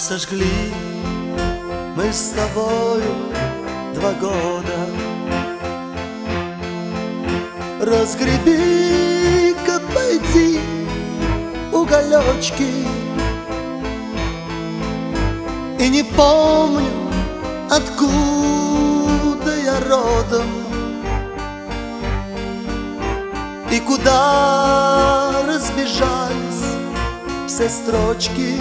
Сожгли мы с тобою 2 года. Разгреби-ка, пойди, уголечки. И не помню, откуда я родом и куда разбежались все строчки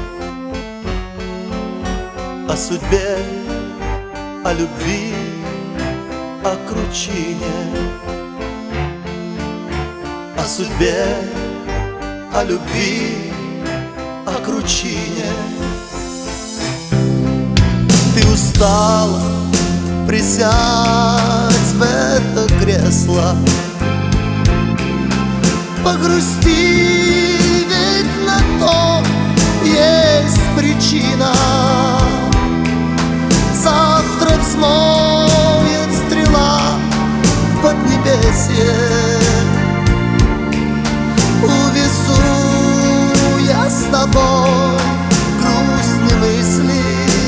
о судьбе, о любви, о кручине. О судьбе, о любви, о кручине. Ты устала, присядь в это кресло. Погрусти, ведь на то есть причина. Завтра взмоет стрела в поднебесье. Увезу я с тобой грустные мысли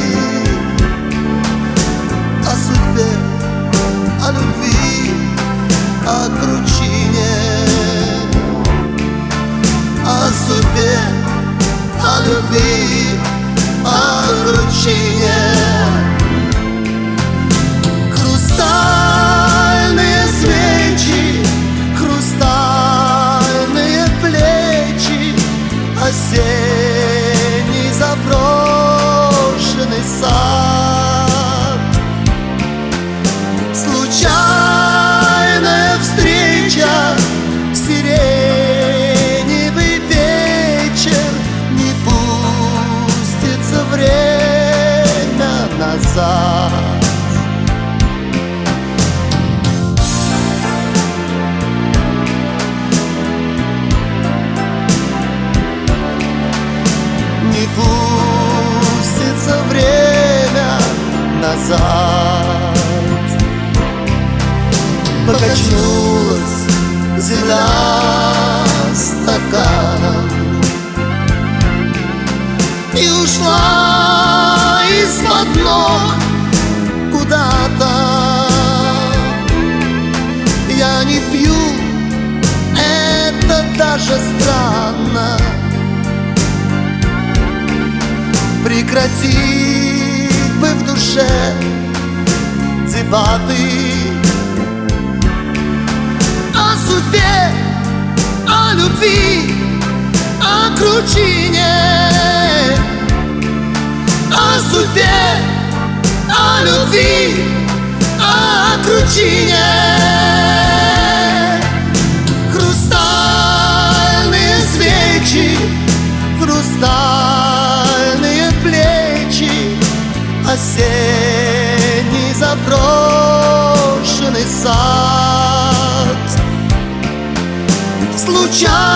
о судьбе, о любви, о кручине. О судьбе, о любви, о кручине. Хрустальные свечи, хрустальные плечи, осенний заброшенный сад. Случайная встреча, сиреневый вечер, не пустится время назад. Не пустится время назад. Покачнулась земля стаканом и ушла из-под ног куда-то. Я не пью, это даже странно. Прекратить бы в душе дебаты о судьбе, о любви, о кручине. О судьбе, о любви, о кручине. Хрустальные свечи, хрустальные плечи, осенний заброшенный сад. Случайно